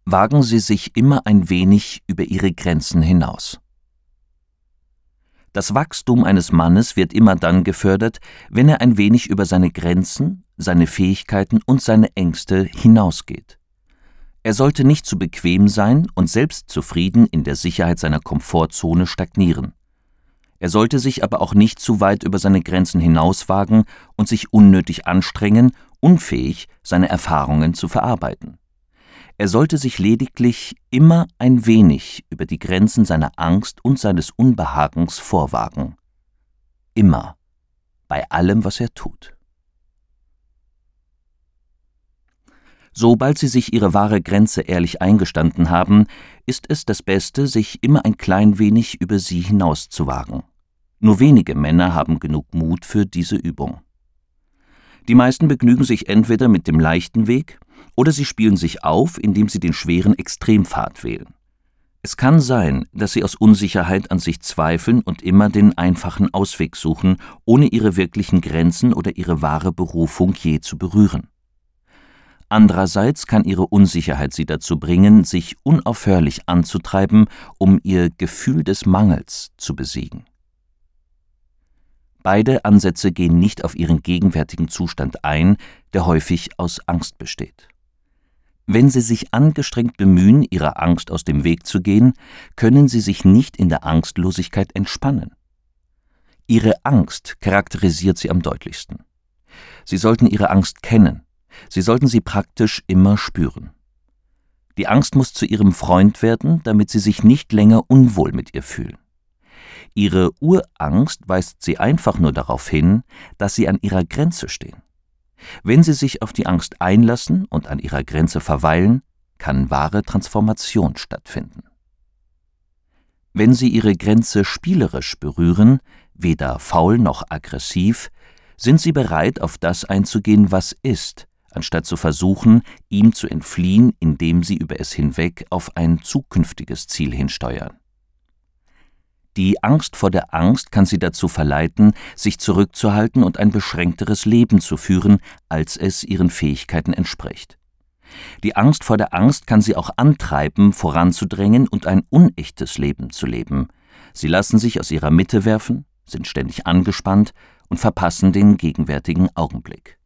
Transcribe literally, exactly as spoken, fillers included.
wagen Sie sich immer ein wenig über Ihre Grenzen hinaus. Das Wachstum eines Mannes wird immer dann gefördert, wenn er ein wenig über seine Grenzen, seine Fähigkeiten und seine Ängste hinausgeht. Er sollte nicht zu bequem sein und selbstzufrieden in der Sicherheit seiner Komfortzone stagnieren. Er sollte sich aber auch nicht zu weit über seine Grenzen hinauswagen und sich unnötig anstrengen, unfähig, seine Erfahrungen zu verarbeiten. Er sollte sich lediglich immer ein wenig über die Grenzen seiner Angst und seines Unbehagens vorwagen. Immer, bei allem, was er tut. Sobald Sie sich Ihre wahre Grenze ehrlich eingestanden haben, ist es das Beste, sich immer ein klein wenig über sie hinauszuwagen. Nur wenige Männer haben genug Mut für diese Übung. Die meisten begnügen sich entweder mit dem leichten Weg, oder sie spielen sich auf, indem sie den schweren Extrempfad wählen. Es kann sein, dass sie aus Unsicherheit an sich zweifeln und immer den einfachen Ausweg suchen, ohne ihre wirklichen Grenzen oder ihre wahre Berufung je zu berühren. Andererseits kann ihre Unsicherheit sie dazu bringen, sich unaufhörlich anzutreiben, um ihr Gefühl des Mangels zu besiegen. Beide Ansätze gehen nicht auf ihren gegenwärtigen Zustand ein, der häufig aus Angst besteht. Wenn Sie sich angestrengt bemühen, Ihrer Angst aus dem Weg zu gehen, können Sie sich nicht in der Angstlosigkeit entspannen. Ihre Angst charakterisiert Sie am deutlichsten. Sie sollten Ihre Angst kennen. Sie sollten sie praktisch immer spüren. Die Angst muss zu Ihrem Freund werden, damit Sie sich nicht länger unwohl mit ihr fühlen. Ihre Urangst weist Sie einfach nur darauf hin, dass Sie an Ihrer Grenze stehen. Wenn Sie sich auf die Angst einlassen und an ihrer Grenze verweilen, kann wahre Transformation stattfinden. Wenn Sie Ihre Grenze spielerisch berühren, weder faul noch aggressiv, sind Sie bereit, auf das einzugehen, was ist, anstatt zu versuchen, ihm zu entfliehen, indem Sie über es hinweg auf ein zukünftiges Ziel hinsteuern. Die Angst vor der Angst kann Sie dazu verleiten, sich zurückzuhalten und ein beschränkteres Leben zu führen, als es Ihren Fähigkeiten entspricht. Die Angst vor der Angst kann Sie auch antreiben, voranzudrängen und ein unechtes Leben zu leben. Sie lassen sich aus ihrer Mitte werfen, sind ständig angespannt und verpassen den gegenwärtigen Augenblick.